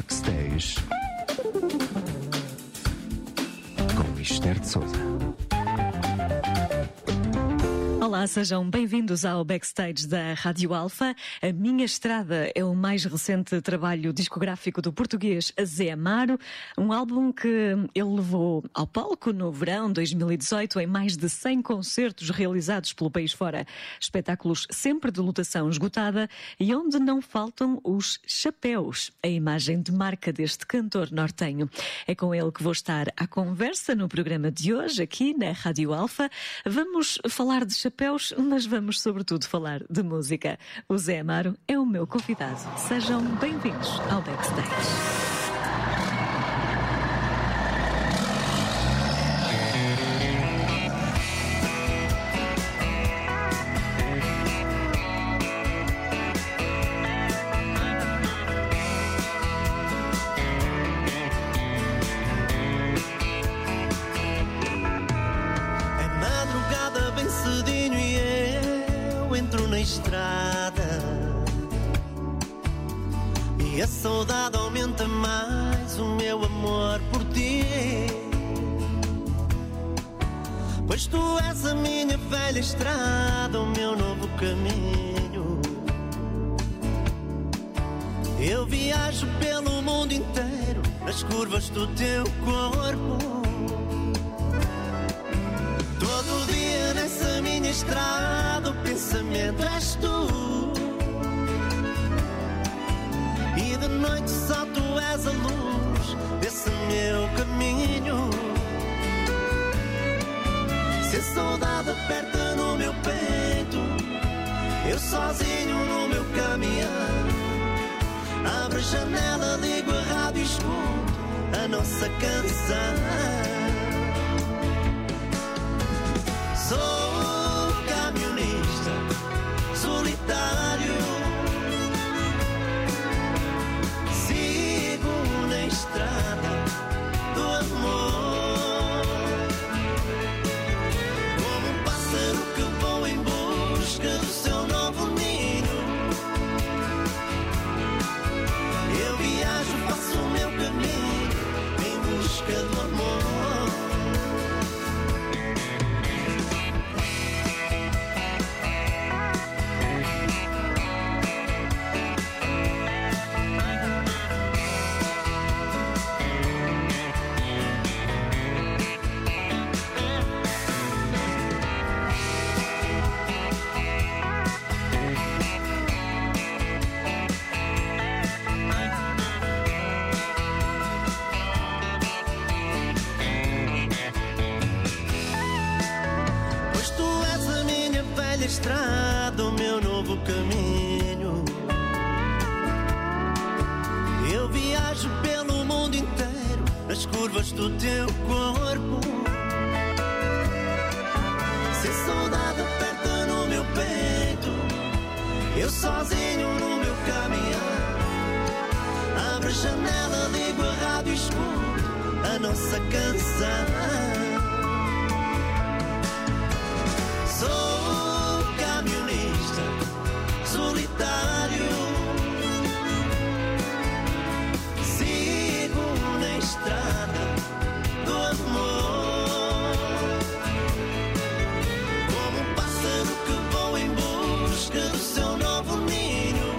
Backstage com Mister de Sousa. Olá, sejam bem-vindos ao Backstage da Rádio Alfa. A Minha Estrada é o mais recente trabalho discográfico do português Zé Amaro, um álbum que ele levou ao palco no verão 2018 em mais de 100 concertos realizados pelo país fora. Espetáculos sempre de lotação esgotada e onde não faltam os chapéus, a imagem de marca deste cantor nortenho. É com ele que vou estar à conversa no programa de hoje, aqui na Rádio Alfa. Vamos falar de chapéus, mas vamos sobretudo falar de música. O Zé Amaro é o meu convidado. Sejam bem-vindos ao Backstage. Estrada e a saudade aumenta mais o meu amor por ti, pois tu és a minha velha estrada, o meu novo caminho. Eu viajo pelo mundo inteiro nas curvas do teu corpo, todo dia nessa minha estrada o pensamento és tu, e de noite só tu és a luz desse meu caminho. Se a saudade aperta no meu peito, eu sozinho no meu caminhão, abro a janela, ligo a rádio e escuto a nossa canção. Sou camionista solitário, sigo na estrada do amor, como um pássaro que voa em busca do seu novo ninho. Eu viajo, faço o meu caminho em busca do amor. Estrada, o meu novo caminho. Eu viajo pelo mundo inteiro nas curvas do teu corpo. Se a saudade aperta no meu peito, eu sozinho no meu caminhão, abro a janela, ligo a rádio e escuto a nossa canção. Sou camionista solitário, sigo na estrada do amor, como um pássaro que voa em busca do seu novo ninho.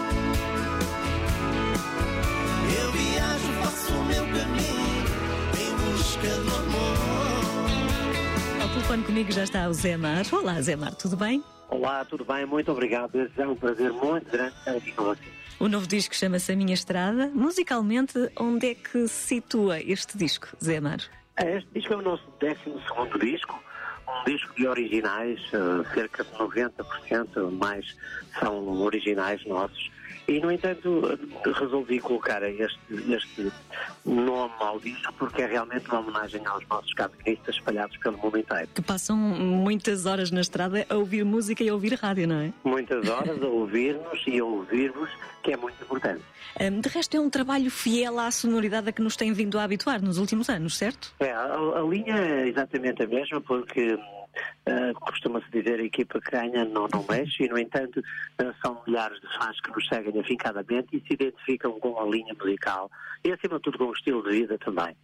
Eu viajo, faço o meu caminho em busca do amor. Ao telefone comigo já está o Zé Amaro. Olá, Zé Amaro, tudo bem? Olá, tudo bem? Muito obrigado. É um prazer muito grande estar aqui com vocês. O novo disco chama-se A Minha Estrada. Musicalmente, onde é que se situa este disco, Zé Amaro? Este disco é o nosso 12º disco, um disco de originais, cerca de 90% mais são originais nossos. E, no entanto, resolvi colocar este nome ao disco porque é realmente uma homenagem aos nossos camionistas espalhados pelo mundo inteiro. Que passam muitas horas na estrada a ouvir música e a ouvir rádio, não é? Muitas horas a ouvir-nos e a ouvir-vos, que é muito importante. De resto, é um trabalho fiel à sonoridade a que nos tem vindo a habituar nos últimos anos, certo? A linha é exatamente a mesma, porque costuma-se dizer a equipa que ganha não mexe, e no entanto são milhares de fãs que nos seguem afincadamente e se identificam com a linha musical e acima de tudo com o estilo de vida também.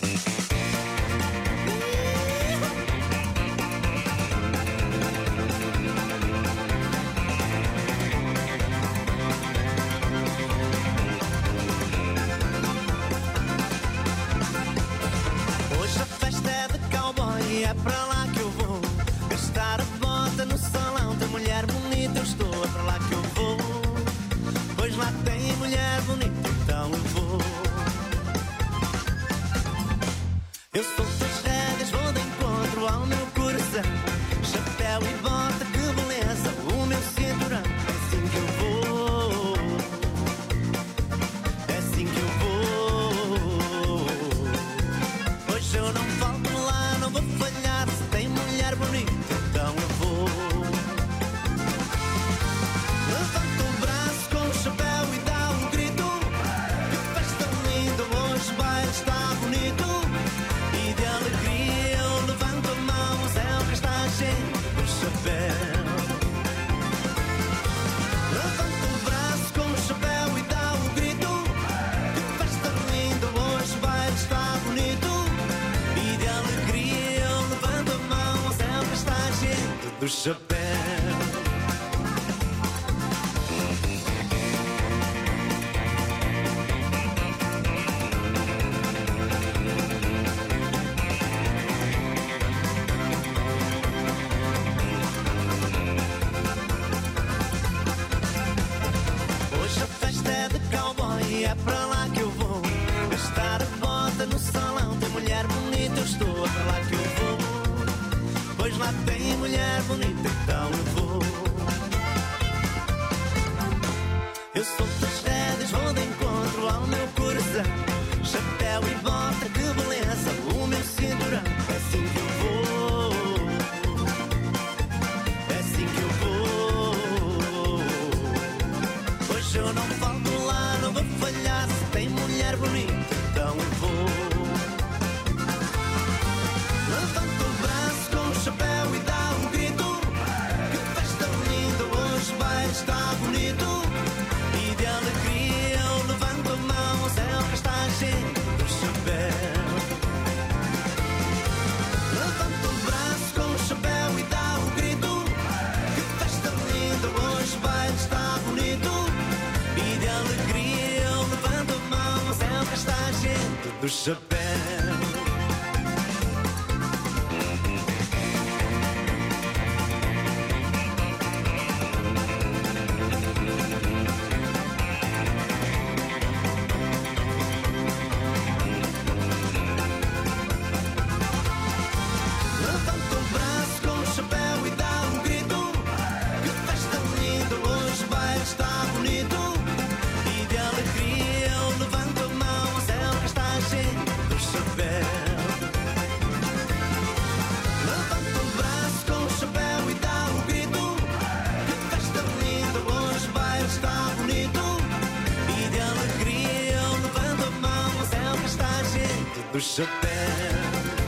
Hoje a festa é de cowboy e é para lá que eu vou gastar a bota no salão. Tem mulher bonita, eu estou, é para lá que eu vou. Pois lá tem mulher bonita, então eu vou. Eu sou das rédeas, vou de encontro ao meu coração. Chapéu e bota, que beleza, o meu cinturão. É assim que eu vou, é assim que eu vou. Hoje eu não falto lá, não vou falhar. Se tem mulher bonita, então eu vou. Levanta o braço com o chapéu e dá um grito. Que festa linda, hoje o baile está bonito. E de alegria eu levanto a mão ao céu que está cheio do chapéu. Levanta o braço com o chapéu e dá um grito. Que festa linda, hoje o baile está bonito. E de alegria eu levanto a mão ao céu que está cheio do chapéu. Hoje a festa é de cowboy e é para lá que eu vou gastar a bota no salão. Tem mulher bonita, eu estou, é para lá que eu vou. Pois lá tem mulher bonita, então eu vou. Eu sou das rédeas, vou de encontro ao meu coração. Chapéu e bota, que beleza, o meu cinturão. É assim que eu vou, é assim que eu vou. Hoje eu não falto lá, não vou falhar. Se tem mulher bonita, então eu vou. Levanta o braço com o chapéu e dá um grito. Que festa linda, hoje o baile está bonito. E de alegria eu levanto a mão ao céu que está cheio do chapéu. Levanta o braço com o chapéu e dá um grito. Que festa linda, hoje o baile está bonito. E de alegria eu levanto a mão ao céu que está cheio do chapéu. Levanta o braço com o chapéu e dá um grito. Que festa linda, hoje o baile está bonito. E de alegria eu levanto a mão ao céu que está cheio do chapéu. Levanta o braço com o chapéu e dá um grito. Que festa linda, hoje o baile está bonito. E de alegria eu levanto a mão ao céu que está cheio do chapéu.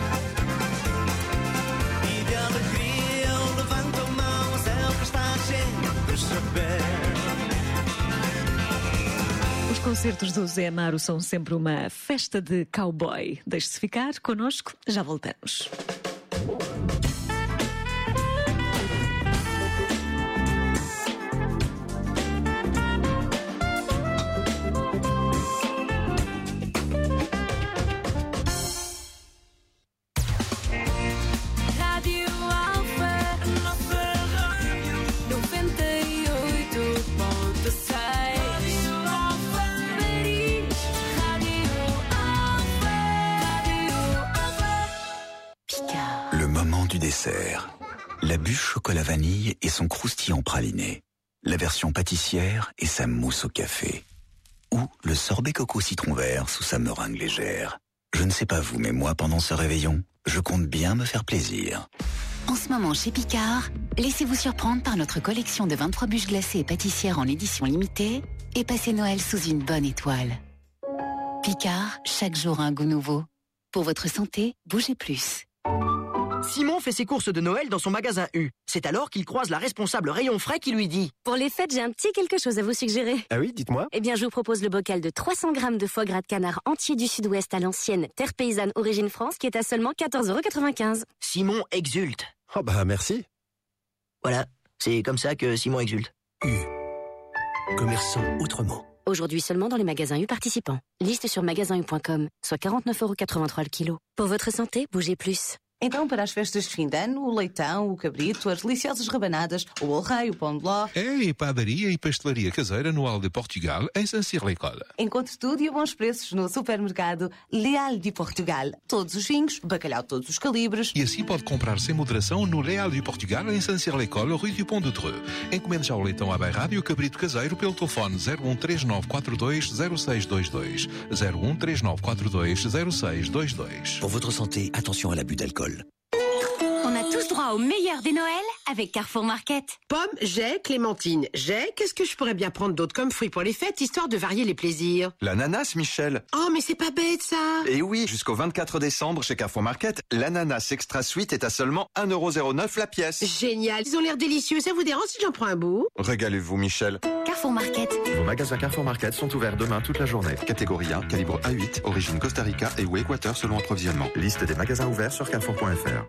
E de alegria eu levanto a mão ao céu que está cheio do chapéu. Os concertos do Zé Amaro são sempre uma festa de cowboy. Deixe-se ficar connosco, já voltamos. Rádio Alfa, nossa rádio 98.6. Rádio Alfa, Paris. Rádio Alfa, Picard. Le moment du dessert. La bûche chocolat vanille et son croustillant praliné. La version pâtissière et sa mousse au café. Ou le sorbet coco citron vert sous sa meringue légère. Je ne sais pas vous, mais moi, pendant ce réveillon, je compte bien me faire plaisir. En ce moment, chez Picard, laissez-vous surprendre par notre collection de 23 bûches glacées et pâtissières en édition limitée et passez Noël sous une bonne étoile. Picard, chaque jour un goût nouveau. Pour votre santé, bougez plus. Simon fait ses courses de Noël dans son magasin U. C'est alors qu'il croise la responsable rayon frais qui lui dit: Pour les fêtes, j'ai un petit quelque chose à vous suggérer. Ah oui, dites-moi. Eh bien, je vous propose le bocal de 300 grammes de foie gras de canard entier du Sud-Ouest à l'ancienne terre paysanne origine France qui est à seulement 14,95 €. Simon exulte. Oh bah merci. Voilà, c'est comme ça que Simon exulte. U. Commerçant autrement. Aujourd'hui seulement dans les magasins U participants. Liste sur magasin-u.com, soit 49,83 € le kilo. Pour votre santé, bougez plus. Então, para as festas de fim de ano, o leitão, o cabrito, as deliciosas rabanadas, o bolo rei, o pão de ló. É e padaria e pastelaria caseira no Hall de Portugal, em Saint-Cyr-l'École. Encontre tudo e a bons preços no supermercado Leal de Portugal. Todos os vinhos, bacalhau todos os calibres. E assim pode comprar sem moderação no Leal de Portugal, em Saint-Cyr-l'École, Rue du Pont de Dreux. Encomende já o leitão à beirrada e o cabrito caseiro pelo telefone 0139420622. 0139420622. Pour votre santé, attention à l'abus d'alcool. On a tous droit au meilleur des Noëls avec Carrefour Market. Pommes, j'ai, clémentine, j'ai. Qu'est-ce que je pourrais bien prendre d'autre comme fruits pour les fêtes, histoire de varier les plaisirs? L'ananas, Michel. Oh, mais c'est pas bête, ça. Et oui, jusqu'au 24 décembre, chez Carrefour Market, l'ananas extra sweet est à seulement 1,09 € la pièce. Génial, ils ont l'air délicieux. Ça vous dérange si j'en prends un bout? Régalez-vous, Michel. Carrefour Market. Vos magasins Carrefour Market sont ouverts demain toute la journée. Catégorie 1, calibre A8, origine Costa Rica et ou Équateur selon approvisionnement. Liste des magasins ouverts sur carrefour.fr.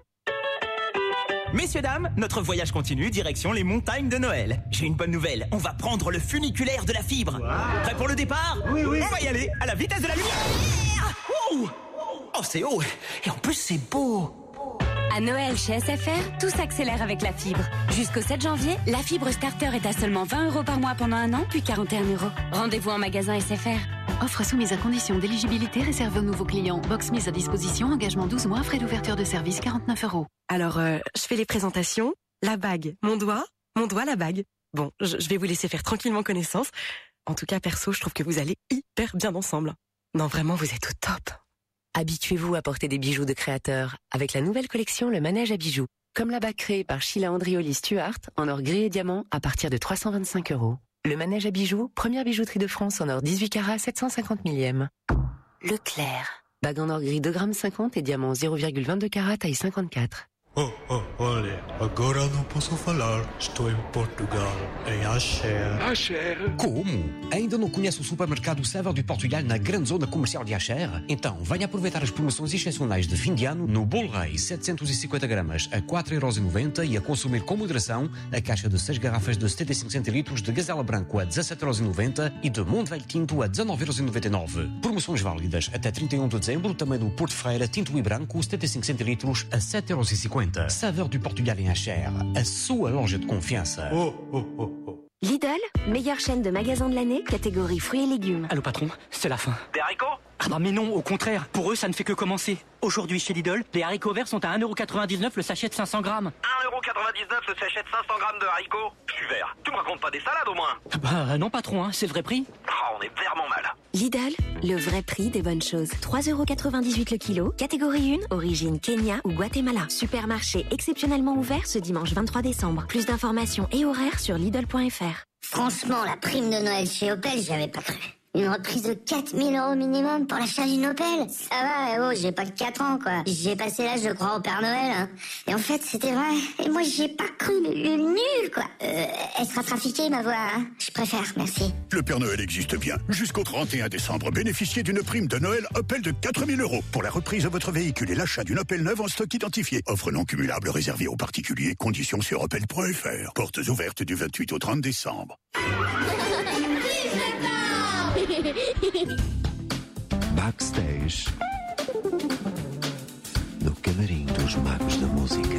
Messieurs, dames, notre voyage continue, direction les montagnes de Noël. J'ai une bonne nouvelle, on va prendre le funiculaire de la fibre. Wow. Prêt pour le départ? Oui, oui. On va y aller, à la vitesse de la lumière. Oh, c'est haut, et en plus c'est beau. À Noël chez SFR, tout s'accélère avec la fibre. Jusqu'au 7 janvier, la fibre starter est à seulement 20 € par mois pendant un an, puis 41 €. Rendez-vous en magasin SFR. Offre soumise à conditions d'éligibilité réservée aux nouveaux clients. Box mise à disposition, engagement 12 mois, frais d'ouverture de service 49 €. Alors, je fais les présentations. La bague, mon doigt, la bague. Bon, je vais vous laisser faire tranquillement connaissance. En tout cas, perso, je trouve que vous allez hyper bien ensemble. Non, vraiment, vous êtes au top. Habituez-vous à porter des bijoux de créateurs avec la nouvelle collection Le Manège à bijoux. Comme la bague créée par Sheila Andrioli Stuart en or gris et diamant à partir de 325 €. Le Manège à bijoux, première bijouterie de France en or 18 carats 750 millième. Leclerc. Bague en or gris 2,50 g et diamant 0,22 carats taille 54. Olha, agora não posso falar. Estou em Portugal, em Acher. Acher? Como? Ainda não conhece o supermercado Sever do Portugal na grande zona comercial de Acher? Então, venha aproveitar as promoções excepcionais de fim de ano no Bolo Rei 750 gramas a 4,90 € e a consumir com moderação a caixa de 6 garrafas de 75 centilitros de Gazela Branco a 17,90 € e de Monte Velho Tinto a 19,99 €. Promoções válidas até 31 de dezembro, também no Porto Ferreira Tinto e Branco 75 centilitros a 7,50 €. Saveur du Portugal em Acher, a sua loja de confiança. Lidl, meilleure chaîne de magasins de l'année, catégorie fruits et légumes. Allô patron, c'est la fin. Des haricots? Ah bah mais non, au contraire, pour eux ça ne fait que commencer. Aujourd'hui chez Lidl, les haricots verts sont à 1,99 € le sachet de 500 grammes. 1,99 € le sachet de 500 grammes de haricots? Je suis vert. Tu me racontes pas des salades au moins? Bah non patron, hein, c'est le vrai prix. Oh, on est vraiment mal. Lidl, le vrai prix des bonnes choses. 3,98 € le kilo, catégorie 1, origine Kenya ou Guatemala. Supermarché exceptionnellement ouvert ce dimanche 23 décembre. Plus d'informations et horaires sur Lidl.fr. Franchement, la prime de Noël chez Opel, j'y avais pas cru. Une reprise de 4 000 € minimum pour l'achat d'une Opel. Ça va, j'ai pas que 4 ans, quoi. J'ai passé l'âge de croire au Père Noël, hein. Et en fait, c'était vrai. Et moi, j'ai pas cru, le nul, quoi. Elle sera trafiquée, ma voix, hein. Je préfère, merci. Le Père Noël existe bien. Jusqu'au 31 décembre, bénéficiez d'une prime de Noël Opel de 4 000 € pour la reprise de votre véhicule et l'achat d'une Opel neuve en stock identifié. Offre non cumulable réservée aux particuliers. Conditions sur opel.fr. Portes ouvertes du 28 au 30 décembre. Backstage no camarim dos magos da música.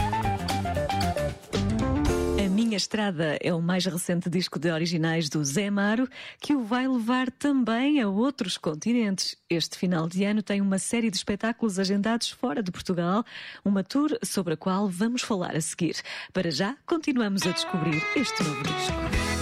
A Minha Estrada é o mais recente disco de originais do Zé Amaro, que o vai levar também a outros continentes. Este final de ano tem uma série de espetáculos agendados fora de Portugal, uma tour sobre a qual vamos falar a seguir. Para já, continuamos a descobrir este novo disco.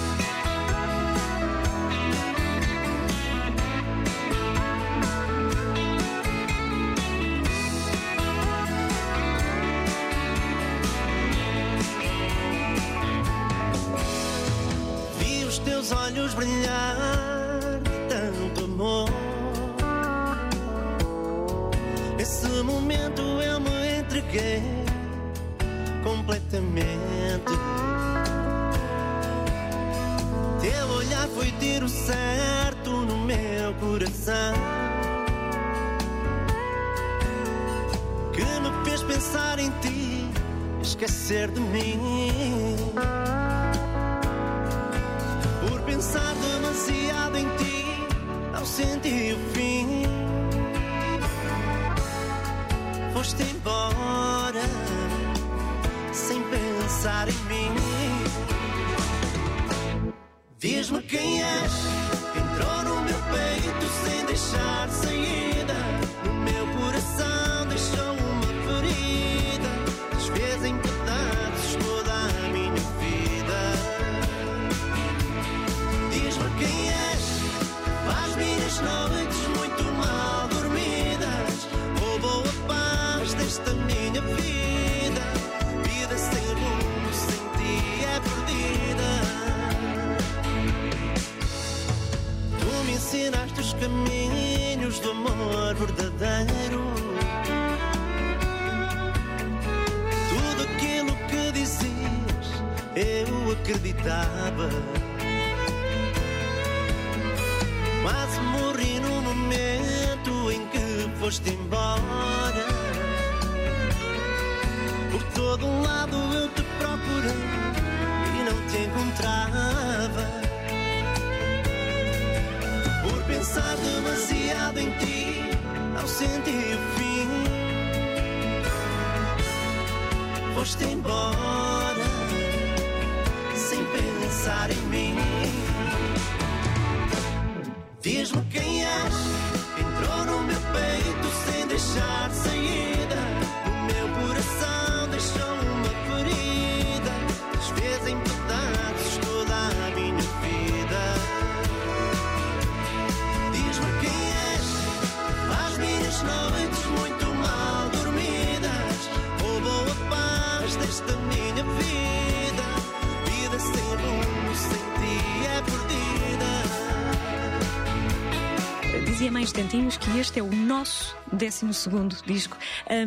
Teus olhos brilhar de tanto amor. Esse momento eu me entreguei. entreguei completamente. Teu olhar foi tiro certo no meu coração, que me fez pensar em ti, esquecer de mim. Por pensar demasiado em ti, não senti o fim. Foste embora sem pensar em mim. Diz-me quem és, entrou no meu peito sem deixar saída. No meu coração deixou uma ferida, desfez em pedaços toda a minha vida. Diz-me quem és, faz minhas noites muito mal dormidas, roubou a paz desta minha vida. Vida sem rumo, sem ti é perdida. Tu me ensinaste os caminhos do amor verdadeiro. Tudo aquilo que dizias eu acreditava. Quase morri no momento em que foste embora. Por todo um lado eu te procurei e não te encontrava. Por pensar demasiado em ti, não senti o fim. Foste embora sem pensar em mim. Diz-me quem és, entrou no meu peito sem deixar saída. No meu coração deixou uma ferida, desfez em pedaços toda a minha vida. Diz-me quem és, faz minhas noites muito mal dormidas, roubou a paz desta minha vida. Vida sem rumo, sem ti é perdida. Dizia mais tantinhos que este é o nosso 12º disco.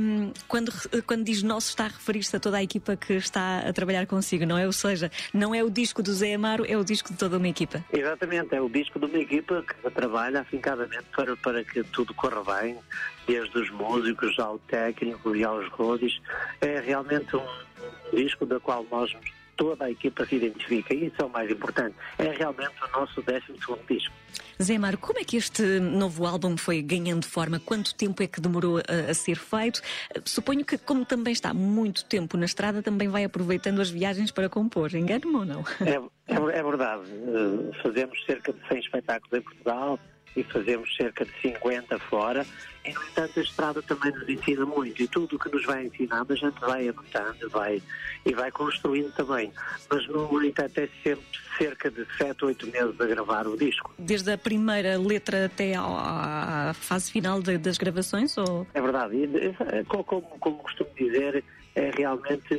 Quando diz nosso, está a referir-se a toda a equipa que está a trabalhar consigo, não é? Ou seja, não é o disco do Zé Amaro, é o disco de toda uma equipa. Exatamente, é o disco de uma equipa que trabalha afincadamente para que tudo corra bem, desde os músicos ao técnico e aos roadies. É realmente um disco da qual toda a equipa se identifica, e isso é o mais importante. É realmente o nosso 12º disco. Zé Amaro, como é que este novo álbum foi ganhando forma? Quanto tempo é que demorou a ser feito? Suponho que, como também está muito tempo na estrada, também vai aproveitando as viagens para compor. Engano-me ou não? É verdade. Fazemos cerca de 100 espetáculos em Portugal e fazemos cerca de 50 fora. E, no entanto, a estrada também nos ensina muito. E tudo o que nos vai ensinando, a gente vai anotando e vai construindo também. Mas, no entanto, é sempre cerca de 7, 8 meses a gravar o disco. Desde a primeira letra até à fase final das gravações? Ou... É verdade. E, como costumo dizer, é realmente,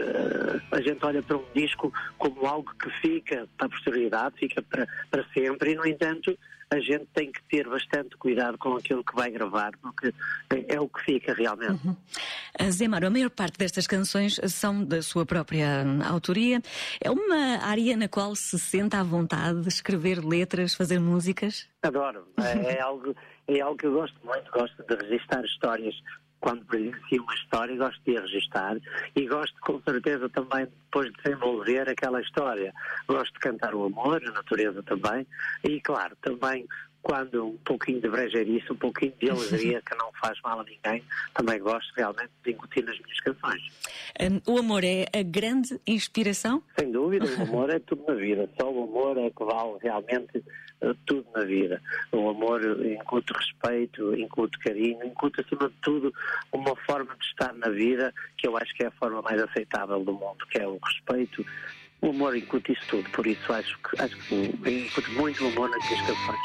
a gente olha para um disco como algo que fica para a posterioridade, fica para sempre, e, no entanto, a gente tem que ter bastante cuidado com aquilo que vai gravar, porque é o que fica realmente. Zé Amaro, a maior parte destas canções são da sua própria autoria. É uma área na qual se sente à vontade de escrever letras, fazer músicas? Adoro. É algo que eu gosto muito. Gosto de registrar histórias. Quando presencio uma história, gosto de a registrar e gosto, com certeza, também depois de desenvolver aquela história. Gosto de cantar o amor, a natureza também, e, claro, também quando um pouquinho de brejeirice, um pouquinho de alegria que não faz mal a ninguém, também gosto realmente de incutir nas minhas canções. O amor é a grande inspiração? Sem dúvida, o amor é tudo na vida. Só o amor é que vale realmente tudo na vida. O amor incute respeito, incute carinho, incute acima de tudo uma forma de estar na vida que eu acho que é a forma mais aceitável do mundo, que é o respeito. O amor incute isso tudo, por isso acho que incute muito o amor nas minhas canções.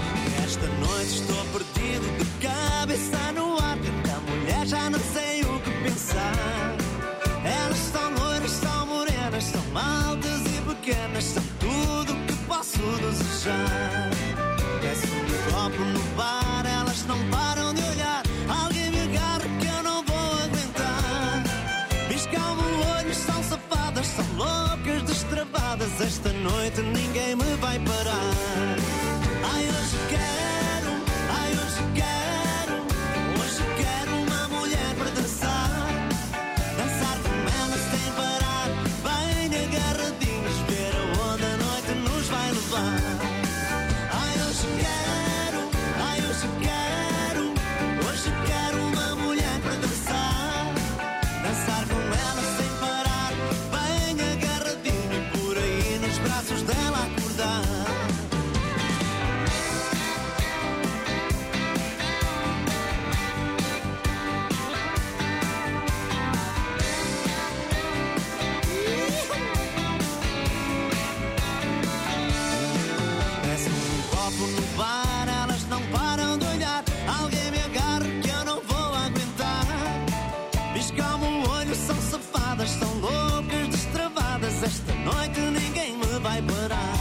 Esta noite estou perdido de cabeça no ar. Tanta mulher, já não sei o que desejar. Peço-me um copo no bar, elas não param de olhar. Alguém me agarra que eu não vou aguentar. Piscam-me o olho, são safadas, são loucas, destravadas. Esta noite ninguém me vai parar. Ai, hoje quero, ai, hoje quero. Hoje quero uma mulher para dançar. Dançar com ela sem parar. Bem agarradinhos, ver aonde a noite nos vai levar. Ai, hoje quero, ai, hoje quero. Hoje quero uma mulher para dançar. Dançar com ela sem parar. Bem agarradinho e por aí nos braços dela acordar. Peço um copo no bar, elas não param de olhar. Alguém me agarra que eu não vou aguentar. Piscam-me o olho, são safadas, são loucas, destravadas. Esta noite ninguém me vai parar.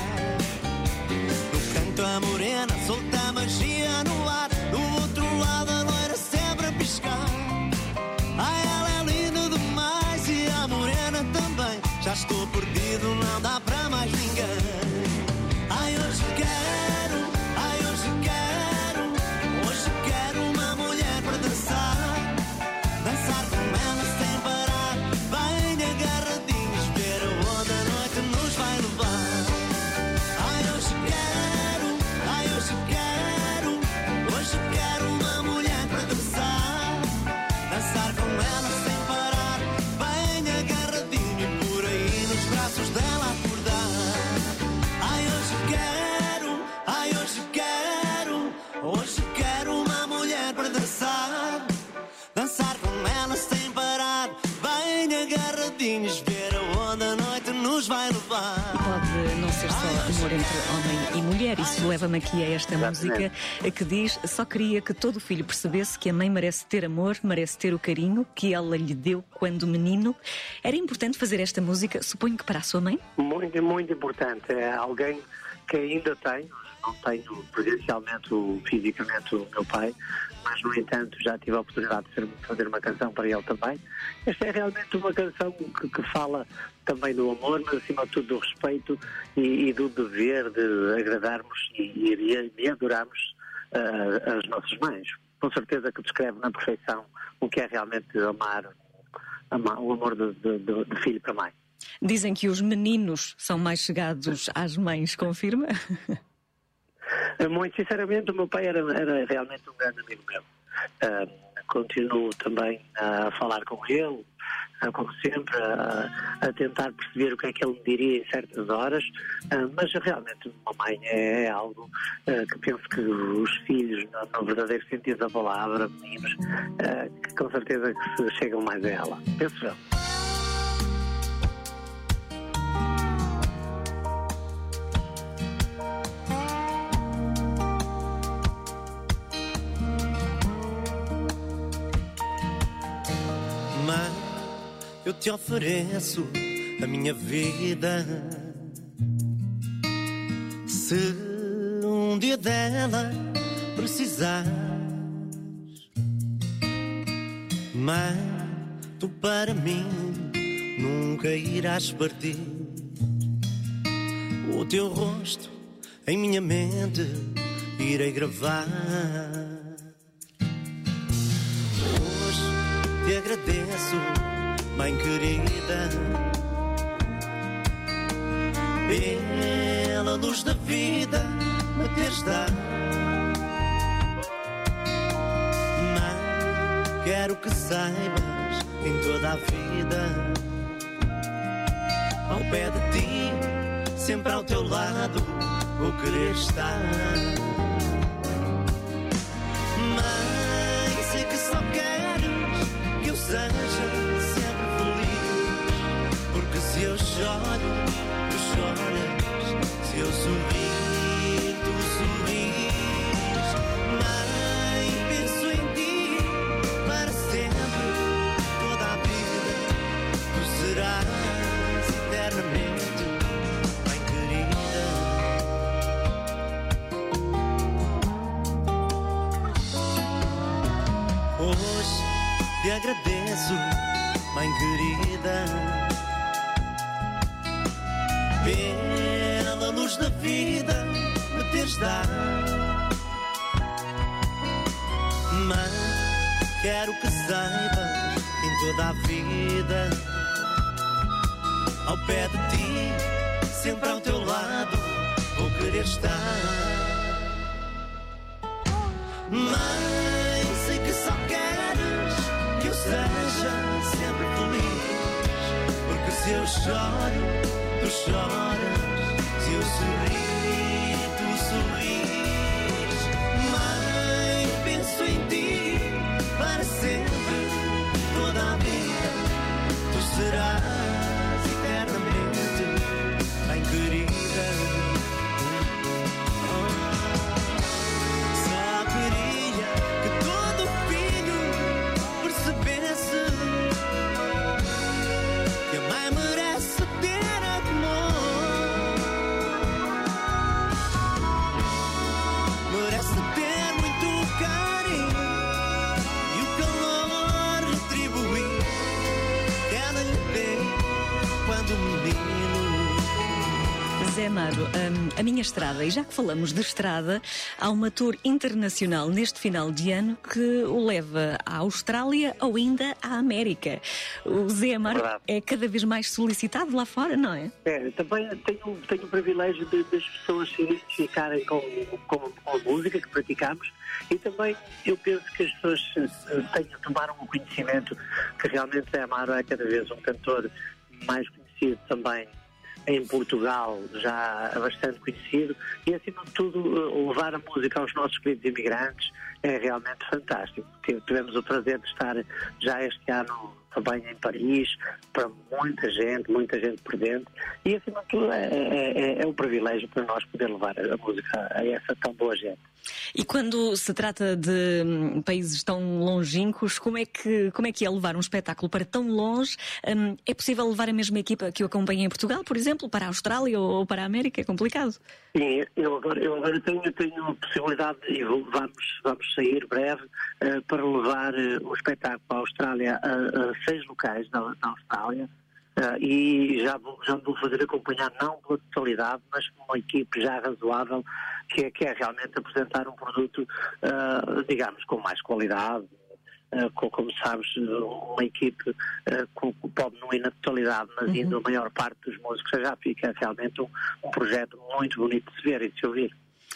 No canto a morena, solta magia no ar. Do outro lado a loira sempre a piscar. Ai, ela é linda demais e a morena também. Já estou perdido, não dá para mais ninguém. Ai, hoje quero, ai, hoje quero. Hoje quero uma mulher para dançar. Dançar com ela sem parar. Bem agarradinhos, ver aonde a noite nos vai levar. Ai, hoje quero, ai, hoje quero. Hoje quero uma mulher para dançar. Dançar com ela sem parar. Bem agarradinho e por aí nos braços dela acordar. Ai, hoje quero, ai, hoje quero. Hoje quero uma mulher para dançar. Dançar com ela sem parar. Bem agarradinhos, ver aonde a noite nos vai levar. Pode não ser só amor entre homem e mulher. Isso leva-me aqui a esta música que diz: só queria que todo filho percebesse que a mãe merece ter amor, merece ter o carinho que ela lhe deu quando menino. Era importante fazer esta música, suponho que para a sua mãe? Muito, muito importante. É alguém que ainda tenho, não tenho presencialmente, fisicamente o meu pai, mas no entanto já tive a oportunidade de fazer uma canção para ele também. Esta é realmente uma canção que fala também do amor, mas acima de tudo do respeito e do dever de agradarmos e adorarmos as nossas mães. Com certeza que descreve na perfeição o que é realmente amar o amor de filho para mãe. Dizem que os meninos são mais chegados às mães, confirma? Muito sinceramente, o meu pai era realmente um grande amigo meu. Continuo também a falar com ele, como sempre, a tentar perceber o que é que ele me diria em certas horas, mas realmente uma mãe é algo que penso que os filhos, no verdadeiro sentido da palavra, meninos, que com certeza que se chegam mais a ela. Penso eu. Mãe, eu te ofereço a minha vida. Se um dia dela precisares, mãe, tu para mim nunca irás partir. O teu rosto em minha mente irei gravar. Te agradeço, mãe querida, pela luz da vida me teres dado. Mãe, quero que saibas em toda a vida, ao pé de ti, sempre ao teu lado, vou querer estar. Mãe, sei que só queres que eu seja sempre feliz, porque se eu choro, tu choras, se eu sorrir, tu sorris. Mãe, penso em ti para sempre, toda a vida, tu serás eternamente, mãe querida. te agradeço, mãe querida, pela luz da vida me teres dado. Mãe, quero que saibas em toda a vida, ao pé de ti, sempre ao teu lado, vou querer estar. Mãe, sei que só queres que eu seja sempre feliz, porque se eu choro, tu choras, se eu sorrir, tu sorris. Mãe, penso em ti para sempre, toda a vida, tu serás eternamente, mãe querida. Só queria que todo filho percebesse que a mãe merece ter amor, merece ter muito carinho e o calor retribuir que ela lhe deu quando menino. Zé Amaro, a minha estrada, e já que falamos de estrada, há uma tour internacional neste final de ano que o leva à Austrália ou ainda à América. O Zé Amaro é cada vez mais solicitado lá fora, não é? Também tenho o privilégio das pessoas se identificarem com a música que praticamos, e também eu penso que as pessoas tomaram um conhecimento que realmente Zé Amaro é cada vez um cantor mais conhecido também em Portugal, já bastante conhecido, e acima de tudo levar a música aos nossos queridos imigrantes é realmente fantástico. Tivemos o prazer de estar já este ano também em Paris, para muita gente presente, e acima de tudo é um privilégio para nós poder levar a música a essa tão boa gente. E quando se trata de países tão longínquos, como é que é levar um espetáculo para tão longe? É possível levar a mesma equipa que o acompanha em Portugal, por exemplo, para a Austrália ou para a América? É complicado. Sim, eu agora tenho a possibilidade, e vamos sair breve, para levar o espetáculo para a Austrália a 6 locais na Austrália. E já me vou fazer acompanhar não pela totalidade, mas com uma equipe já razoável, que é realmente apresentar um produto, digamos, com mais qualidade. Como sabes, uma equipe pode não ir na totalidade, mas indo a maior parte dos músicos, já fica realmente um projeto muito bonito de se ver e de se ouvir.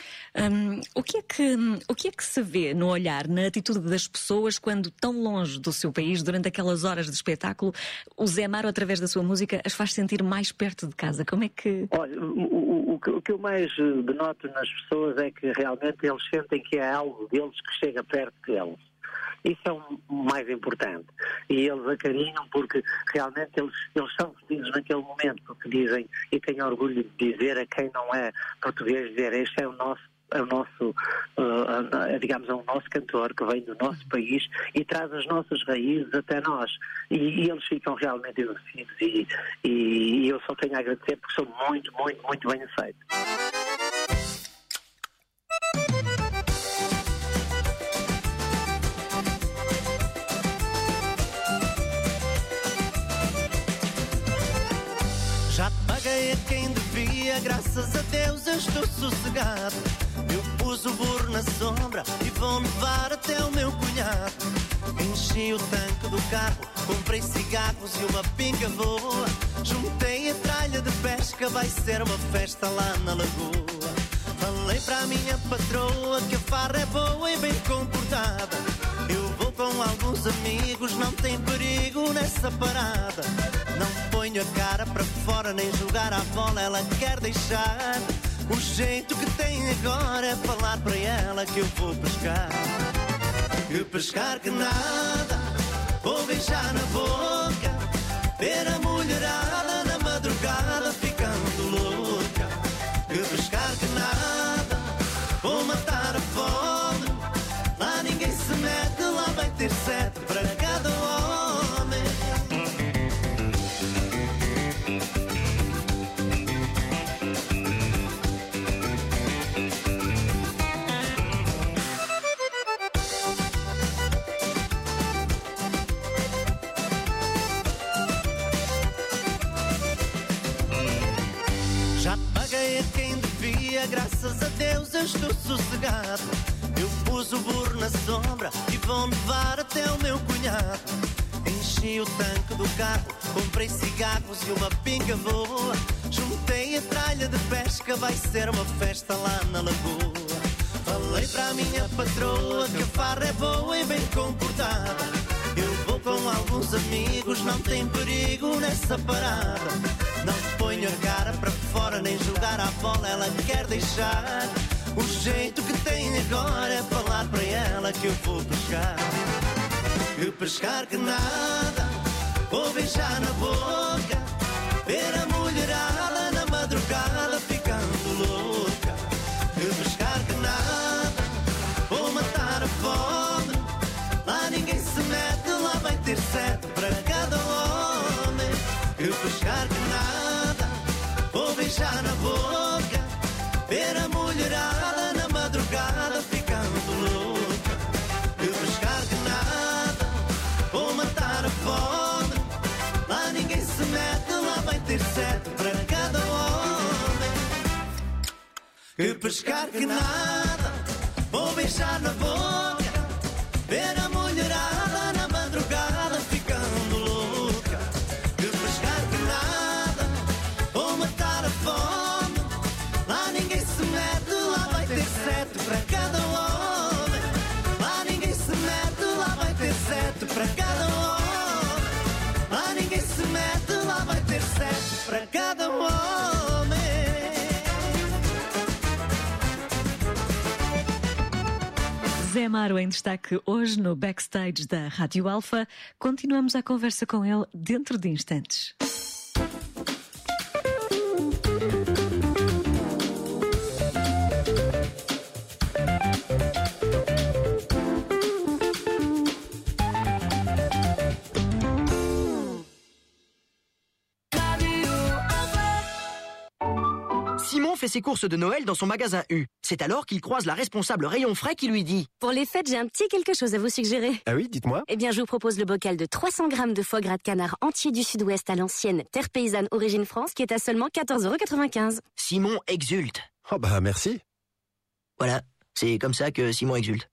O que é que se vê no olhar, na atitude das pessoas quando tão longe do seu país, durante aquelas horas de espetáculo, o Zé Amaro, através da sua música, as faz sentir mais perto de casa? Como é que... Olha, o que eu mais denoto nas pessoas é que realmente eles sentem que é algo deles que chega perto deles. Isso é o mais importante. E eles acarinham porque realmente eles são felizes naquele momento, porque dizem, e tenho orgulho de dizer a quem não é português, dizer, este é o nosso cantor que vem do nosso país e traz as nossas raízes até nós. E eles ficam realmente envelhecidos e eu só tenho a agradecer porque sou muito, muito, muito bem aceito. Já paguei a quem devia, graças a Deus eu estou sossegado. Eu pus o burro na sombra e vou levar até o meu cunhado. Enchi o tanque do carro, comprei cigarros e uma pinga boa. Juntei a tralha de pesca, vai ser uma festa lá na lagoa. Falei para a minha patroa que a farra é boa e bem comportada. Eu vou com alguns amigos, não tem perigo nessa parada. Não ponho a cara para fora nem jogar a bola, ela quer deixar. O jeito que tem agora é falar para ela que eu vou pescar. Que pescar que nada, vou beijar na boca, ver a mulherada na madrugada ficando louca. Que pescar que nada, vou matar a fome, lá ninguém se mete, lá vai ter 7 para cada homem. dia, graças a Deus, eu estou sossegado. Eu pus o burro na sombra e vão levar até o meu cunhado. Enchi o tanque do carro, comprei cigarros e uma pinga boa. Juntei a tralha de pesca, vai ser uma festa lá na lagoa. Falei para a minha patroa que a farra é boa e bem comportada. Eu vou com alguns amigos, não tem perigo nessa parada. Não ponho a cara para fora, nem jogar a bola, ela quer deixar. O jeito que tem agora é falar para ela que eu vou pescar. Que pescar que nada, vou beijar na boca, ver a mulherada na madrugada ficando louca. Que pescar que nada, vou matar a fome, lá ninguém se mete, lá vai ter 7 para cada homem. Que pescar que nada, vou beijar na boca, ver a mulherada na madrugada ficando louca. Que pescar que nada, vou matar a fome, lá ninguém se mete, lá vai ter 7 para cada homem. Que pescar que nada, vou beijar na boca, ver a mulherada na madrugada ficando louca. Que pescar que nada, vou matar a fome, lá ninguém se mete, lá vai ter 7 para cada homem. Lá ninguém se mete, lá vai ter 7 para cada homem. Lá ninguém se mete, lá vai ter 7 para cada homem. Zé Amaro em destaque hoje no backstage da Rádio Alfa. Continuamos a conversa com ele dentro de instantes. Simon fait ses courses de Noël dans son magasin U. C'est alors qu'il croise la responsable rayon frais qui lui dit Pour les fêtes, j'ai un petit quelque chose à vous suggérer. Ah oui, dites-moi. Eh bien, je vous propose le bocal de 300 grammes de foie gras de canard entier du Sud-Ouest à l'ancienne terre paysanne origine France qui est à seulement 14,95 €. Simon exulte. Oh bah merci. Voilà, c'est comme ça que Simon exulte.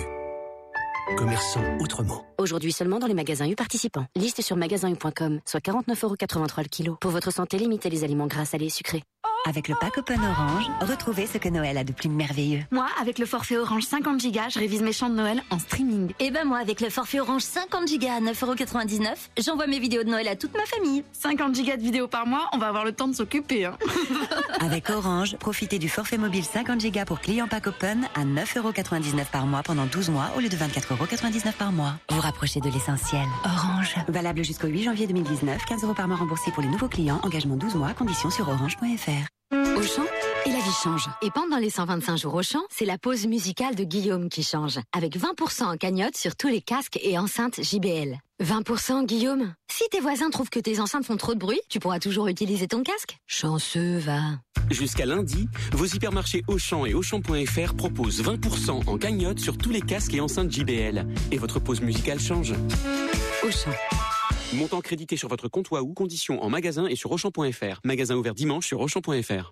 Commerçant autrement. Aujourd'hui seulement dans les magasins U participants. Liste sur magasin-u.com, soit 49,83 € le kilo. Pour votre santé, limitez les aliments gras, salés et sucrés. Avec le pack Open Orange, retrouvez ce que Noël a de plus merveilleux. Moi, avec le forfait Orange 50 Go, je révise mes chants de Noël en streaming. Et ben moi, avec le forfait Orange 50 Go à 9,99 €, j'envoie mes vidéos de Noël à toute ma famille. 50 Go de vidéos par mois, on va avoir le temps de s'occuper. Hein. Avec Orange, profitez du forfait mobile 50 Go pour clients pack Open à 9,99 € par mois pendant 12 mois au lieu de 24,99 € par mois. Vous rapprochez de l'essentiel. Orange. Valable jusqu'au 8 janvier 2019, 15 € par mois remboursés pour les nouveaux clients. Engagement 12 mois, conditions sur orange.fr. Auchan, et la vie change. Et pendant les 125 jours Auchan, c'est la pause musicale de Guillaume qui change. Avec 20% en cagnotte sur tous les casques et enceintes JBL. 20% Guillaume? Si tes voisins trouvent que tes enceintes font trop de bruit, tu pourras toujours utiliser ton casque. Chanceux, va. Jusqu'à lundi, vos hypermarchés Auchan et Auchan.fr proposent 20% en cagnotte sur tous les casques et enceintes JBL. Et votre pause musicale change. Auchan. Montant crédité sur votre compte Wahoo, conditions en magasin et sur Auchan.fr. Magasin ouvert dimanche sur Auchan.fr.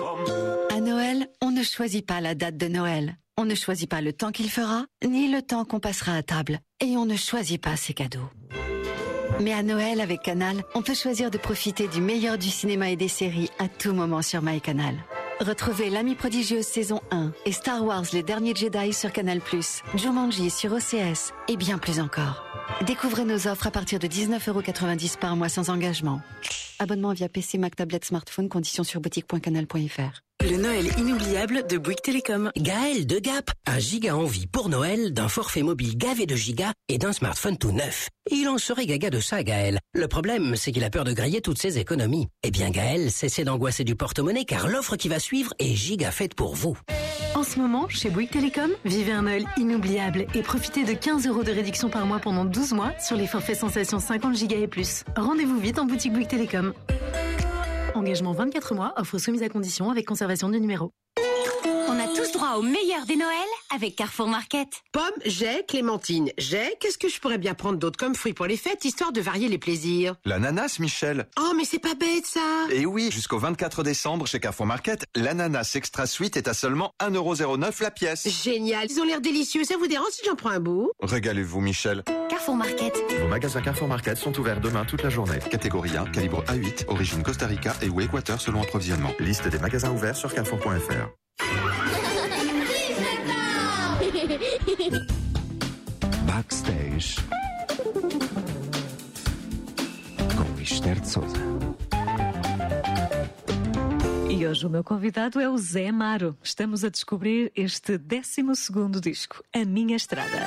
À Noël, on ne choisit pas la date de Noël. On ne choisit pas le temps qu'il fera, ni le temps qu'on passera à table. Et on ne choisit pas ses cadeaux. Mais à Noël, avec Canal, on peut choisir de profiter du meilleur du cinéma et des séries à tout moment sur MyCanal. Retrouvez L'Ami prodigieuse saison 1 et Star Wars Les Derniers Jedi sur Canal+, Jumanji sur OCS et bien plus encore. Découvrez nos offres à partir de 19,90 € par mois sans engagement. Abonnement via PC, Mac, tablette, smartphone, conditions sur boutique.canal.fr. Le Noël inoubliable de Bouygues Télécom. Gaël de Gap a giga envie pour Noël d'un forfait mobile gavé de gigas et d'un smartphone tout neuf. Il en serait gaga de ça, Gaël. Le problème, c'est qu'il a peur de griller toutes ses économies. Eh bien, Gaël, cessez d'angoisser du porte-monnaie car l'offre qui va suivre est giga faite pour vous. En ce moment, chez Bouygues Télécom, vivez un Noël inoubliable et profitez de 15 € de réduction par mois pendant 12 mois sur les forfaits Sensation 50 Go et plus. Rendez-vous vite en boutique Bouygues Télécom. Engagement 24 mois, offre soumise à condition avec conservation du numéro. On a tous droit au meilleur des Noëls avec Carrefour Market. Pommes, j'ai. Clémentine, j'ai. Qu'est-ce que je pourrais bien prendre d'autre comme fruits pour les fêtes, histoire de varier les plaisirs? L'ananas, Michel. Oh, mais c'est pas bête, ça. Et oui, jusqu'au 24 décembre, chez Carrefour Market, l'ananas extra sweet est à seulement 1,09€ la pièce. Génial, ils ont l'air délicieux. Ça vous dérange si j'en prends un bout? Régalez-vous, Michel. Carrefour Market. Vos magasins Carrefour Market sont ouverts demain toute la journée. Catégorie 1, calibre A8, origine Costa Rica et ou Équateur selon approvisionnement. Liste des magasins ouverts sur carrefour.fr. Backstage com Esther de Sousa. E hoje o meu convidado é o Zé Amaro. Estamos a descobrir este 12º disco, A Minha Estrada.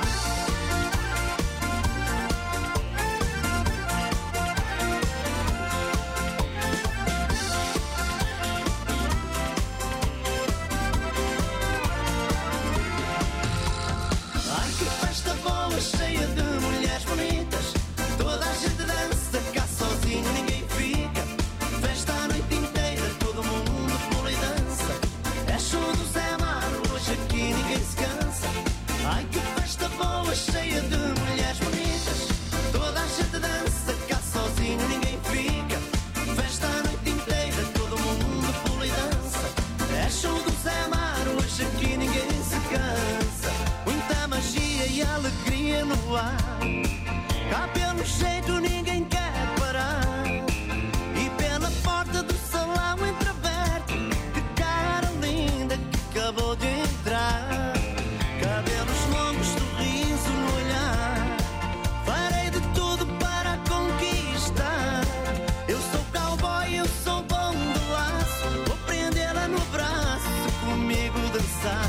Cheia de mulheres bonitas, toda a gente dança cá sozinho, ninguém fica. Festa a noite inteira, todo mundo pula e dança. É show do Zé Amaro, hoje aqui ninguém se cansa. Ai que festa boa, cheia de mulheres bonitas, toda a gente dança cá sozinho, ninguém fica. Festa a noite inteira, todo mundo pula e dança. É show do Zé Amaro, hoje aqui ninguém se cansa. Muita magia e alegria no ar, cá pelo jeito ninguém quer parar. E pela porta do salão entreaberto, que cara linda que acabou de entrar. Cabelos longos, sorriso no olhar, farei de tudo para conquistar. Eu sou cowboy, eu sou bom de laço, vou prendê-la no braço, comigo dançar.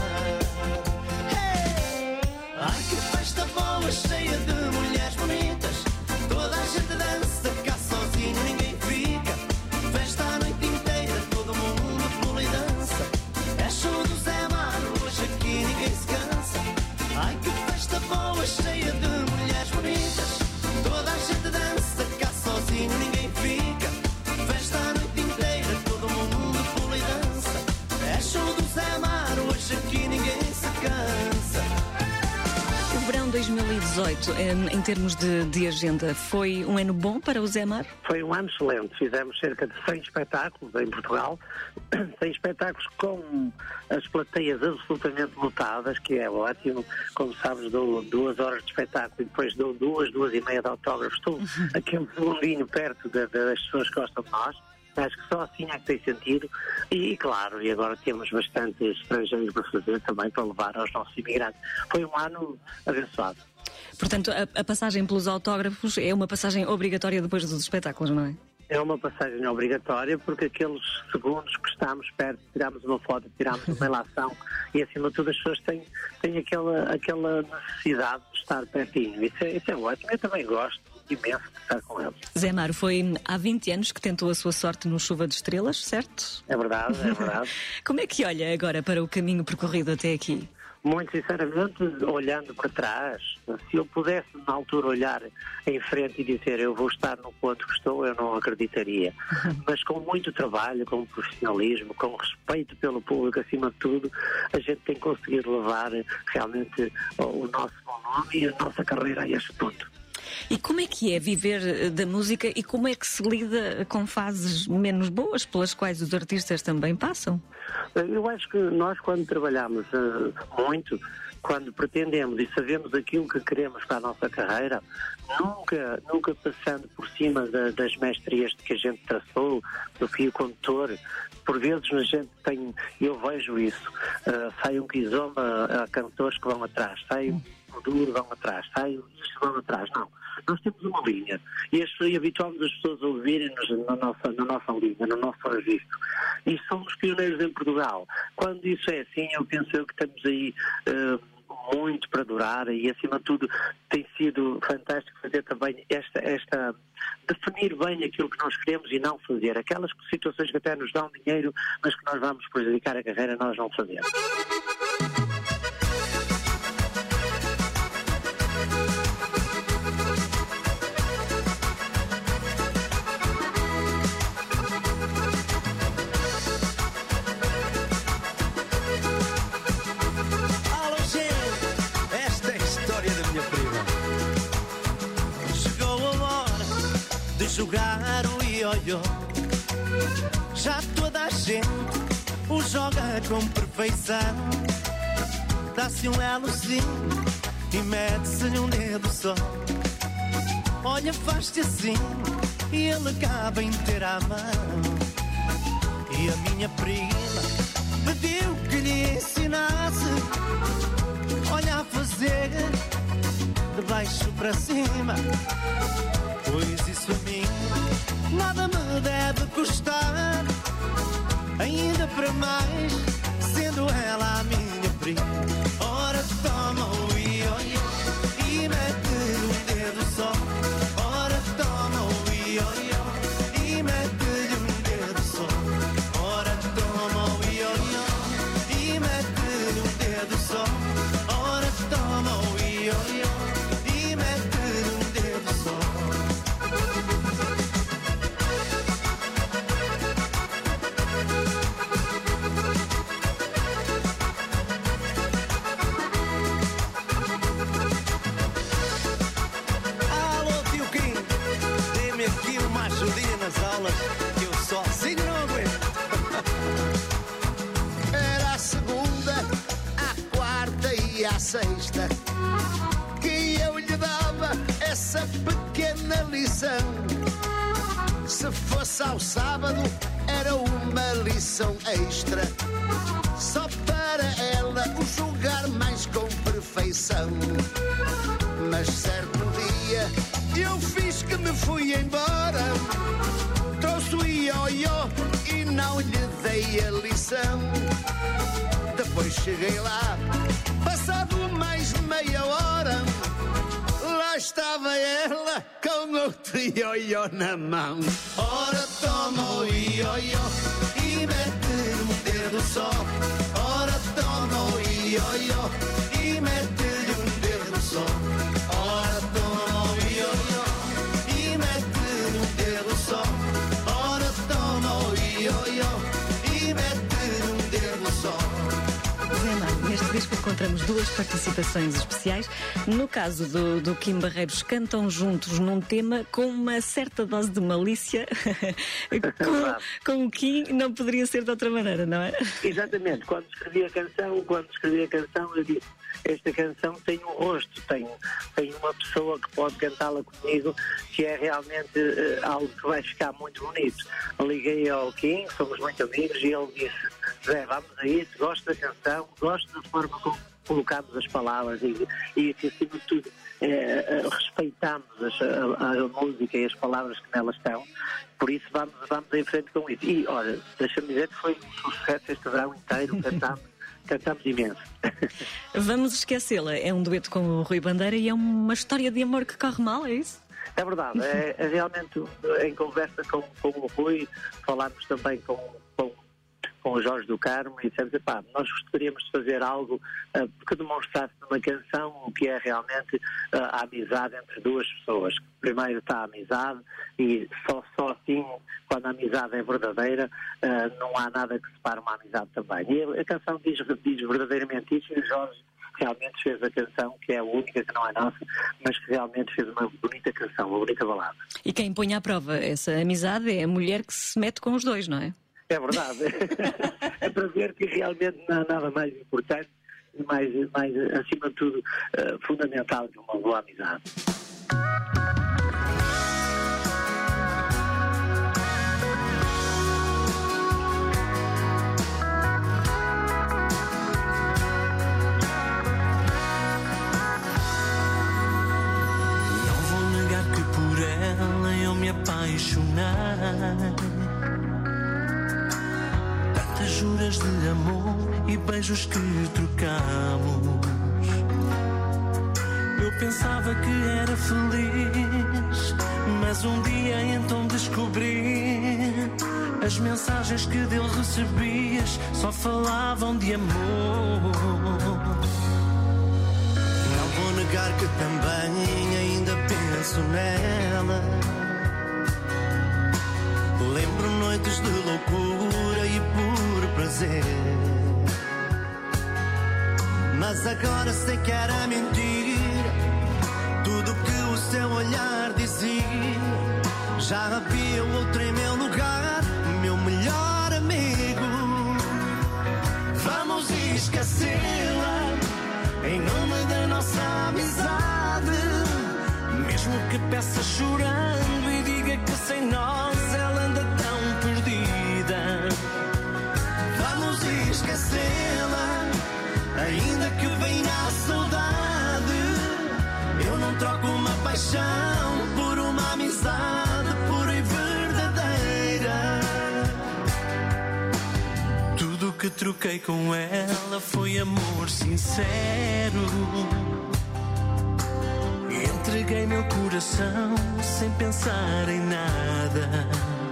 Ai que festa boa, cheia de mulheres bonitas, toda a gente dança cá sozinho, ninguém fica. Festa a noite inteira, todo mundo pula e dança. É show do Zé Amaro, hoje aqui ninguém se cansa. Ai que festa boa, cheia de mulheres bonitas, toda a gente dança cá sozinho, ninguém fica. Festa a noite inteira, todo mundo pula e dança. É show do Zé Amaro, hoje aqui ninguém se cansa. O verão 2018, em termos de agenda, foi um ano bom para o Zé Amaro? Foi um ano excelente. Fizemos cerca de 100 espetáculos em Portugal. 100 espetáculos com as plateias absolutamente lotadas, que é ótimo. Como sabes, dou 2 horas de espetáculo e depois dou 2h30 de autógrafos. Estou aquele segundinho perto das pessoas que gostam de nós. Acho que só assim é que tem sentido e claro, e agora temos bastantes estrangeiros para fazer também, para levar aos nossos imigrantes. Foi um ano abençoado. Portanto, a passagem pelos autógrafos é uma passagem obrigatória depois dos espetáculos, não é? É uma passagem obrigatória porque aqueles segundos que estamos perto, tiramos uma foto, tiramos uma relação e acima de tudo as pessoas têm aquela necessidade de estar pertinho. Isso é ótimo, eu também gosto imenso de estar com eles. Zé Amaro, foi há 20 anos que tentou a sua sorte no Chuva de Estrelas, certo? É verdade, é verdade. Como é que olha agora para o caminho percorrido até aqui? Muito sinceramente, olhando para trás, se eu pudesse na altura olhar em frente e dizer eu vou estar no ponto que estou, eu não acreditaria. Mas com muito trabalho, com profissionalismo, com respeito pelo público acima de tudo, a gente tem conseguido levar realmente o nosso bom nome e a nossa carreira a este ponto. E como é que é viver da música e como é que se lida com fases menos boas pelas quais os artistas também passam? Eu acho que nós, quando trabalhamos muito, quando pretendemos e sabemos aquilo que queremos para a nossa carreira, nunca passando por cima das mestrias que a gente traçou, do fio condutor. Por vezes a gente tem, eu vejo isso, sai um Kizomba a cantores que vão atrás, sai um duro vão atrás, sai isto vão atrás. Não, nós temos uma linha e habituamos as pessoas a ouvirem-nos na nossa linha, no nosso registro. E somos pioneiros em Portugal. Quando isso é assim, eu penso que temos aí muito para durar e acima de tudo tem sido fantástico fazer também esta definir bem aquilo que nós queremos e não fazer. Aquelas situações que até nos dão dinheiro, mas que nós vamos prejudicar a carreira, nós não fazemos. jogar o ioiô. Já toda a gente o joga com perfeição. Dá-se um elozinho e mete-se-lhe um dedo só. Olha, faz-te assim e ele acaba inteira a mão. E a minha prima pediu que lhe ensinasse, olha, a fazer de baixo para cima. Pois isso a mim nada me deve custar, ainda para mais, sendo ela a minha prima. Ora, toma o ioiô e mete-lhe um dedo só. Ora, toma o ioiô e mete-lhe um dedo só. Ora, toma o ioiô e mete-lhe um dedo só. Ora, toma o ioiô e mete-lhe um dedo só. Alô, tio Kim, dê-me aqui uma ajudinha nas aulas, que eu sozinho não aguento. Era a segunda, a quarta e a sexta que eu lhe dava essa pequena lição. Se fosse ao sábado, era uma lição extra, só para ela o julgar mais com perfeição. Mas certo dia eu fiz que me fui embora, trouxe o ioiô e não lhe dei a lição. Depois cheguei lá, passado mais meia hora, lá estava ela com outro ioiô na mão. Ora, toma o ioiô e mete-lhe um dedo só. Ora, toma o ioiô e mete-lhe um dedo só. Ora, toma o ioiô e mete-lhe um dedo só. Ora, toma o ioiô e mete-lhe um dedo só. Zé Mário, neste disco encontramos duas participações especiais. No caso do Kim Barreiros, cantam juntos num tema com uma certa dose de malícia. com o Kim não poderia ser de outra maneira, não é? Exatamente. Quando escrevi a canção, eu disse: esta canção tem um rosto, tem uma pessoa que pode cantá-la comigo, que é realmente algo que vai ficar muito bonito. Liguei ao Kim, somos muito amigos, e ele disse: Zé, vamos a isso, gosto da canção, gosto da forma como colocamos as palavras e que, acima de tudo, respeitamos a música e as palavras que nelas estão. Por isso vamos em frente com isso. E olha, deixa-me dizer que foi um sucesso este verão inteiro, cantamos imenso. Vamos esquecê-la. É um dueto com o Rui Bandeira e é uma história de amor que corre mal, é isso? É verdade. É realmente, em conversa com o Rui, falámos também com o Jorge do Carmo e dissemos: nós gostaríamos de fazer algo que demonstrasse numa canção o que é realmente a amizade entre duas pessoas. Primeiro está a amizade, e só assim, quando a amizade é verdadeira, não há nada que separe uma amizade também. E a canção diz verdadeiramente isso, e o Jorge realmente fez a canção, que é a única, que não é nossa, mas que realmente fez uma bonita canção, uma bonita balada. E quem põe à prova essa amizade é a mulher que se mete com os dois, não é? É verdade. É para ver que realmente não há nada mais importante e mais acima de tudo, fundamental que uma boa amizade. Não vou negar que por ela eu me apaixonei. Juras de amor e beijos que trocamos. Eu pensava que era feliz, mas um dia então descobri as mensagens que dele recebias só falavam de amor. Não vou negar que também ainda penso nela. Lembro noites de loucura e por prazer, mas agora sei que era mentira tudo que o seu olhar dizia. Já havia outro em meu lugar, meu melhor amigo. Vamos esquecê-la em nome da nossa amizade. Mesmo que peça chorando e diga que sem nós ela anda tão perdida. Vamos esquecê-la, ainda que venha a saudade. Eu não troco uma paixão por uma amizade pura e verdadeira. Tudo que troquei com ela foi amor sincero. Entreguei meu coração sem pensar em nada.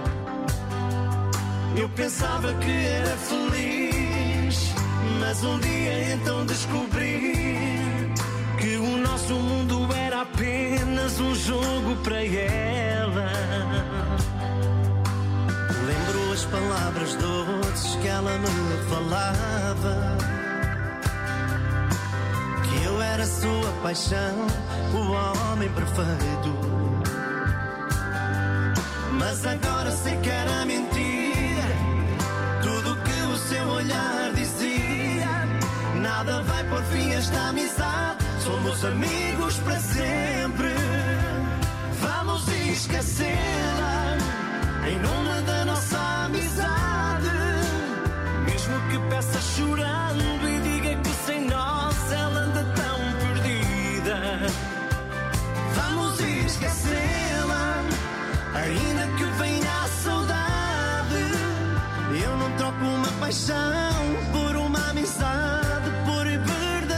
Eu pensava que era feliz, mas um dia então descobri que o nosso mundo era apenas um jogo para ela. Lembro as palavras doces que ela me falava, que eu era sua paixão, o homem perfeito. Mas agora sei que era mentira tudo que o seu olhar dizia. Nada vai pôr fim a esta amizade, somos amigos para sempre. Vamos esquecê-la em nome da nossa amizade. Mesmo que peça chorando e diga que sem nós ela anda tão perdida. Vamos esquecê-la, ainda que venha a saudade. Eu não troco uma paixão por uma amizade pura e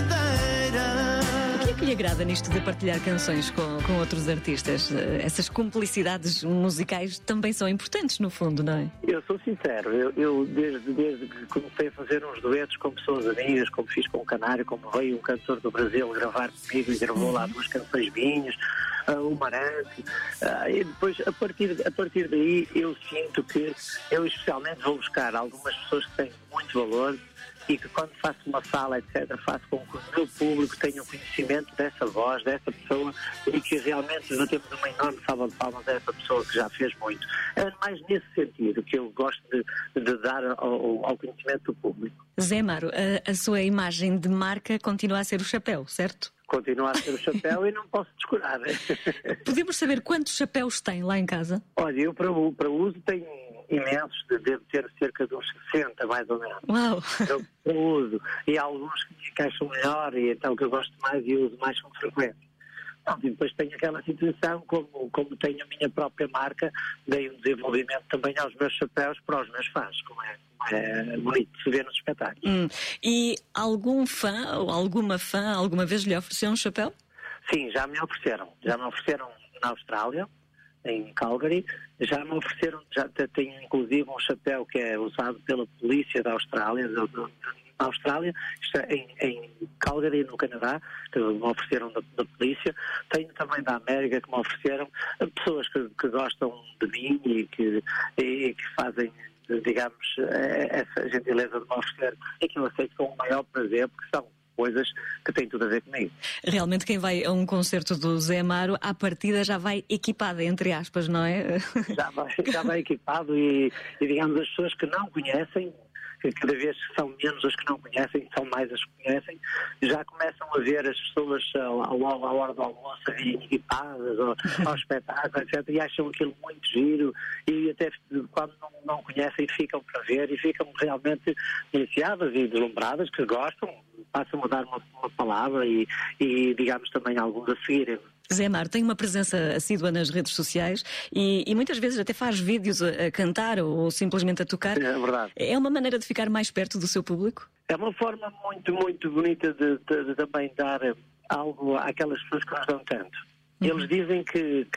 verdadeira. O que é que lhe agrada nisto de partilhar canções com outros artistas? Essas cumplicidades musicais também são importantes, no fundo, não é? Eu sou sincero, eu desde que comecei a fazer uns duetos com pessoas amigas, como fiz com o Canário, como veio um cantor do Brasil gravar comigo e gravou lá 2 canções minhas, o Marante, e depois a partir daí eu sinto que eu especialmente vou buscar algumas pessoas que têm muito valor e que quando faço uma sala, etc., faço com que o meu público tenha o conhecimento dessa voz, dessa pessoa, e que realmente batemos uma enorme salva de palmas a essa pessoa que já fez muito. É mais nesse sentido que eu gosto de dar ao conhecimento do público. Zé Amaro, a sua imagem de marca continua a ser o chapéu, certo? Continua a ser o chapéu e não posso descurar. Podemos saber quantos chapéus tem lá em casa? Olha, eu para uso tenho imensos, devo ter cerca de uns 60, mais ou menos. Uau! Eu uso. E há alguns que me encaixam melhor e então que eu gosto mais e uso mais com frequência. E depois tenho aquela situação, como tenho a minha própria marca, dei um desenvolvimento também aos meus chapéus para os meus fãs, como é bonito de se ver nos espetáculos. E algum fã ou alguma fã alguma vez lhe ofereceu um chapéu? Sim, já me ofereceram. Já me ofereceram na Austrália, em Calgary. Já me ofereceram, já tenho inclusive um chapéu que é usado pela polícia da Austrália, na Austrália, isto é em Calgary, no Canadá, que me ofereceram da polícia. Tenho também da América que me ofereceram, pessoas que gostam de mim e que fazem, digamos, essa gentileza de me oferecer, e que eu aceito com o maior prazer, porque são coisas que têm tudo a ver comigo. Realmente quem vai a um concerto do Zé Amaro, à partida já vai equipada, entre aspas, não é? Já vai equipado e digamos, as pessoas que não conhecem, que cada vez são menos as que não conhecem, são mais as que conhecem, já começam a ver as pessoas à hora do almoço a virem equipadas ao espetáculo, etc. E acham aquilo muito giro e até quando não conhecem ficam para ver e ficam realmente iniciadas e deslumbradas, que gostam, passam a dar uma palavra e digamos também alguns a seguirem. Zé Amaro tem uma presença assídua nas redes sociais e muitas vezes até faz vídeos a cantar ou simplesmente a tocar. É verdade. É uma maneira de ficar mais perto do seu público? É uma forma muito, muito bonita de também dar algo àquelas pessoas que nos dão tanto. Eles dizem que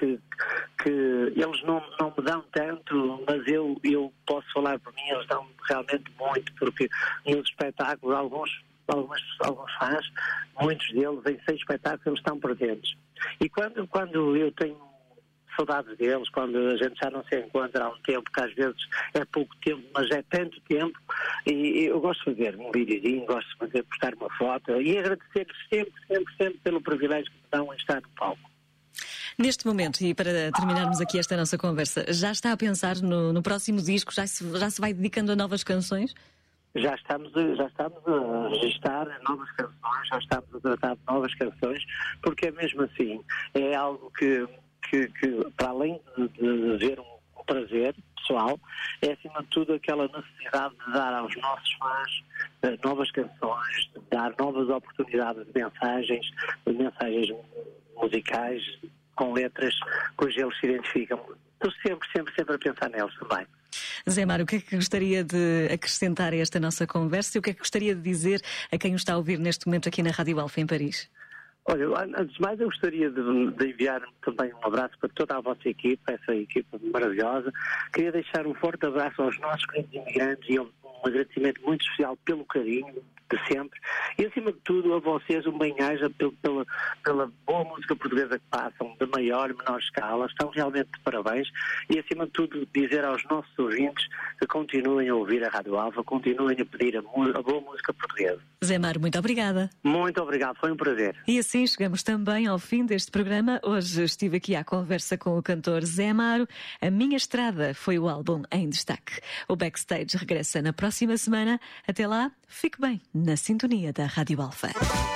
eles não me dão tanto, mas eu posso falar por mim, eles dão realmente muito, porque nos espetáculos, alguns fãs, muitos deles, em 6 espetáculos, eles estão presentes. E quando eu tenho saudades deles, quando a gente já não se encontra há um tempo, que às vezes é pouco tempo, mas é tanto tempo, e eu gosto de fazer um videozinho, gosto de fazer, postar uma foto e agradecer sempre pelo privilégio que me dão em estar no palco. Neste momento, e para terminarmos aqui esta nossa conversa, já está a pensar no próximo disco? Já se vai dedicando a novas canções? Já estamos a registrar novas canções, já estamos a tratar de novas canções, porque é mesmo assim, é algo que para além de ver um prazer pessoal, é acima de tudo aquela necessidade de dar aos nossos fãs novas canções, de dar novas oportunidades de mensagens musicais, com letras cujas eles se identificam. Estou sempre a pensar neles também. Zé Mário, o que é que gostaria de acrescentar a esta nossa conversa e o que é que gostaria de dizer a quem o está a ouvir neste momento aqui na Rádio Alfa em Paris? Olha, antes de mais eu gostaria de enviar também um abraço para toda a vossa equipa, essa equipa maravilhosa. Queria deixar um forte abraço aos nossos queridos imigrantes e um agradecimento muito especial pelo carinho de sempre. E acima de tudo a vocês um bem-aja pela boa música portuguesa que passam, de maior e menor escala. Estão realmente de parabéns. E acima de tudo dizer aos nossos ouvintes que continuem a ouvir a Rádio Alfa, continuem a pedir a boa música portuguesa. Zé Mário, muito obrigada. Muito obrigado, foi um prazer. E assim chegamos também ao fim deste programa. Hoje estive aqui à conversa com o cantor Zé Mário. A Minha Estrada foi o álbum em destaque. O Backstage regressa na próxima semana. Até lá, fique bem na sintonia da Rádio Alfa.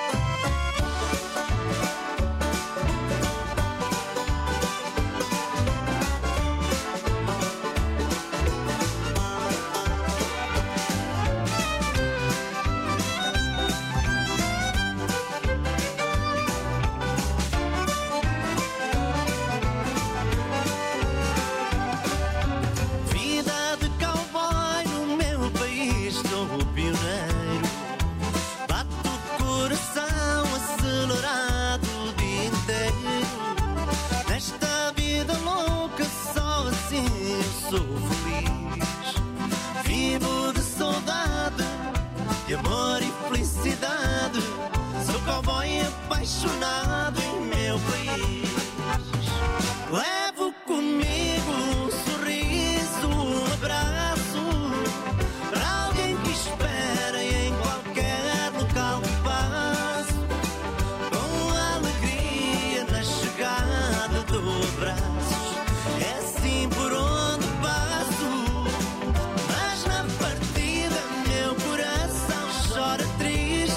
Apaixonado em meu país, levo comigo um sorriso, um abraço para alguém que espera em qualquer local que passo, com alegria na chegada do braço. É assim por onde passo, mas na partida meu coração chora triste.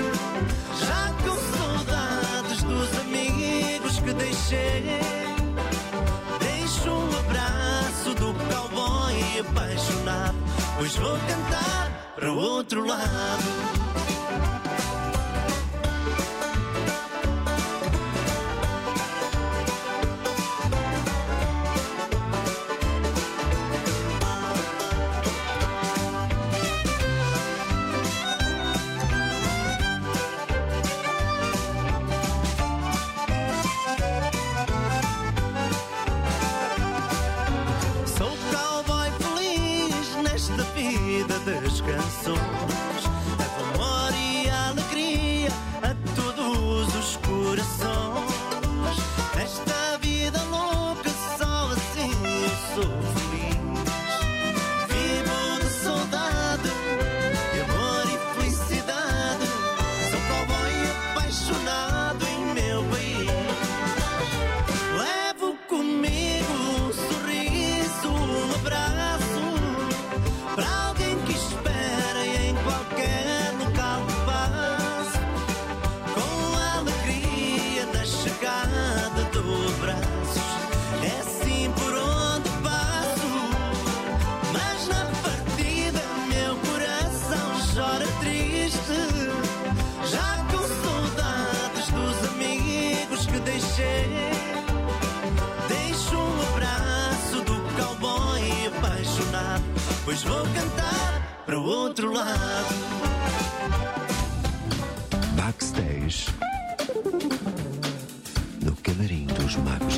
Deixo um abraço do cowboy apaixonado, pois vou cantar para o outro lado. Das canções, levo amor e alegria a todos os corações. Nesta vida louca só assim eu sou feliz. Vivo de saudade, de amor e felicidade. Sou cowboy apaixonado em meu país. Levo comigo um sorriso, um abraço para alguém que espera em qualquer local que passe, com alegria na chegada do braço. É assim por onde passo, mas na partida meu coração chora triste, já com saudades dos amigos que deixei. Deixo um abraço do cowboy apaixonado, pois vou cantar para o outro lado. Backstage no Camarim dos Magos.